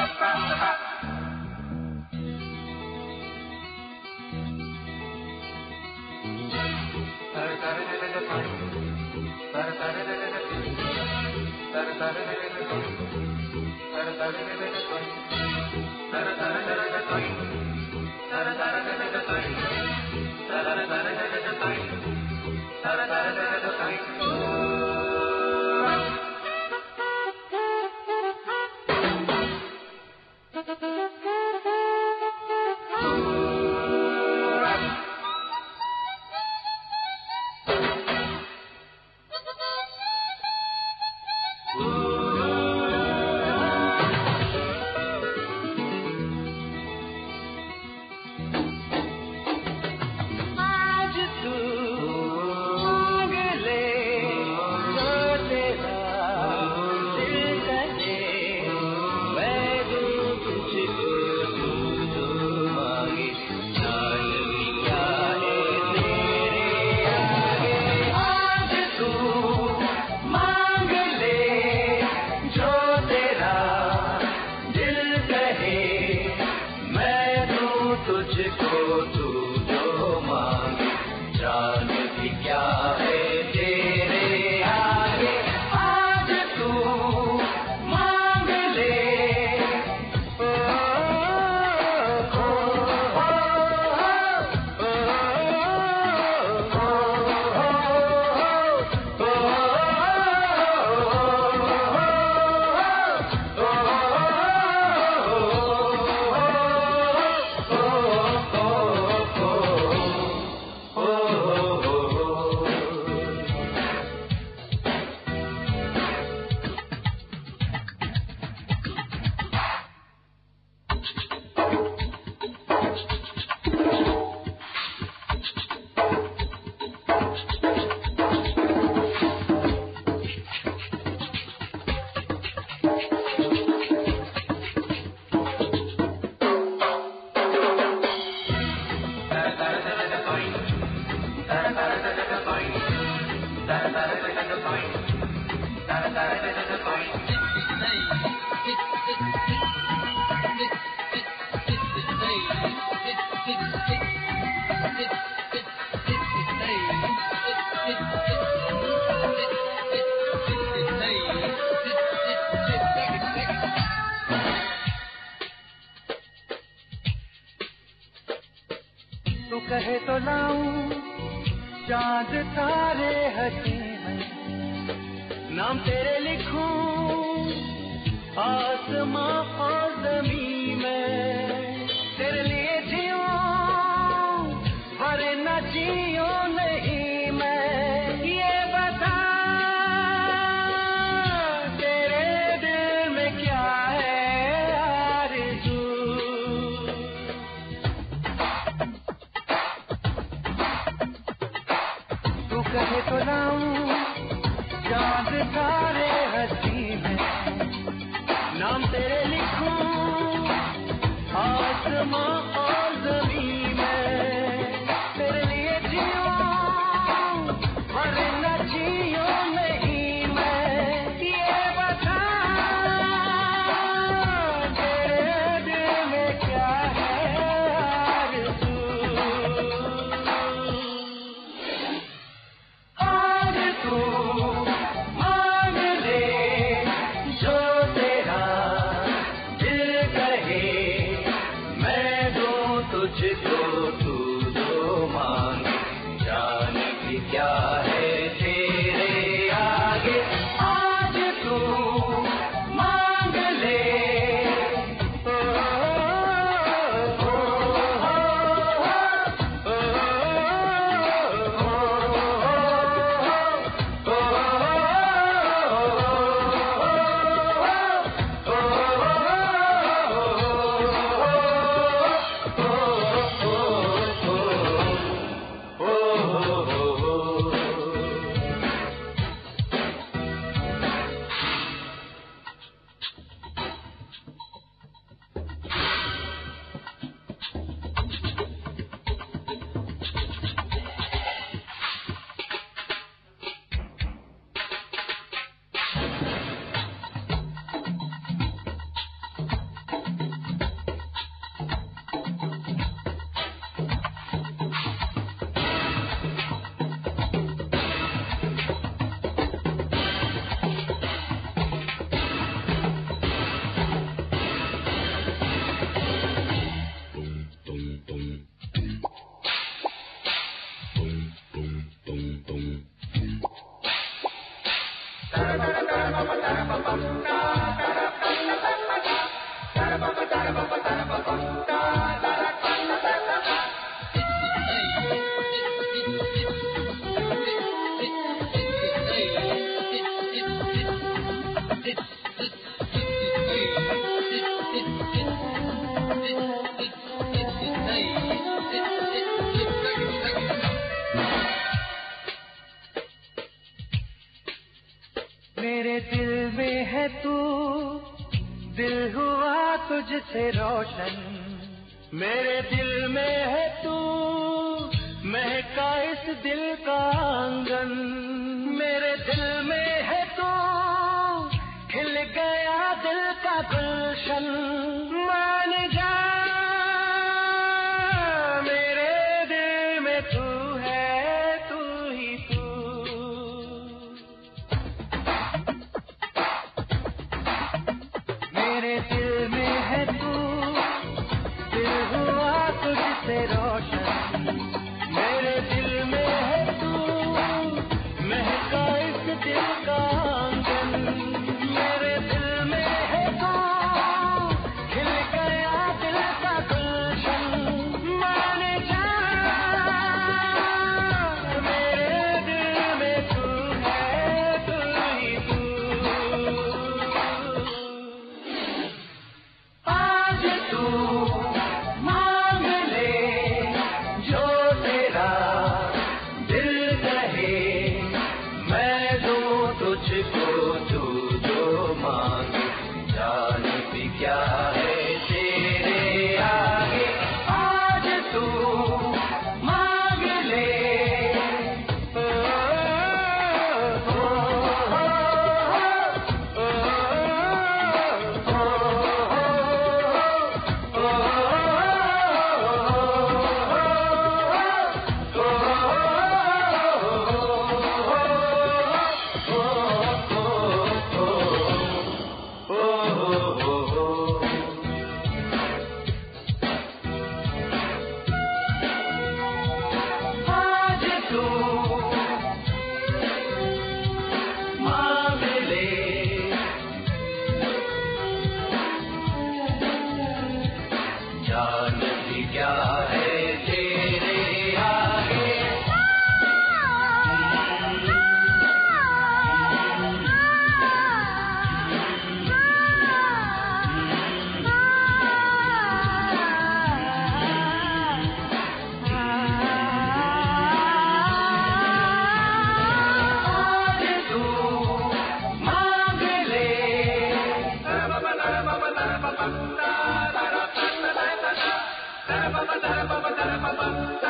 कहे तो लाऊं चांद तारे हंसी हैं, नाम तेरे लिखूं आसमां और ज़मीन में, तेरे लिए जियूं वरना जियूं नहीं मैं, ये बता तेरे दिल में क्या है आरज़ू। तू कहे तो लाऊं चांद तारे हंसी में, नाम तेरे लिखूं आसमां और ज़मीन में, तेरे लिए जियूं वरना जियूं नहीं मैं, ये बता तेरे दिल में क्या है आरज़ू। आज तू मांग मेरे दिल में है तू, दिल हुआ तुझसे रोशन। मेरे दिल में है तू, महका इस दिल का आंगन। मेरे दिल में है तू, खिल गया दिल का गुलशन। मान जा मेरे दिल में तू है, तू ही तू। मेरे दिल में है तू, दिल हुआ तुझसे रोशन। मेरे दिल में है तू, महका इस दिल का आंगन। मेरे दिल में है तू, खिल गया दिल का गुलशन। मान जा मेरे दिल में तू है, तू ही तू। आज तू मांग ले जो तेरा दिल कहे, मैं दूं तुझको तू जो मांगे। जान भी क्या है तेरे आगे। आज तू मांग ले, ओ, ओ, ओ, ओ, आज तू मांग ले, जान भी क्या है तेरे आगे। आज तू मांग ले,